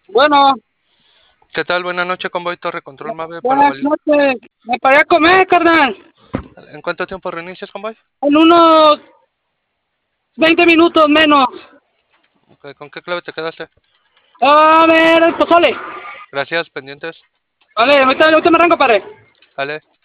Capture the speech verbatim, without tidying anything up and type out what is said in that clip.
Bueno, ¿Qué tal? Buenas noches, Convoy Torre Control Mave para buenas Val- noches. Me paré a comer, carnal. ¿En cuánto tiempo reinicias, Convoy? En unos veinte minutos menos. Ok, ¿con qué clave te quedaste? A ver, el pozole. Gracias, pendientes. Vale, ahorita, ahorita me arranco, padre. Vale.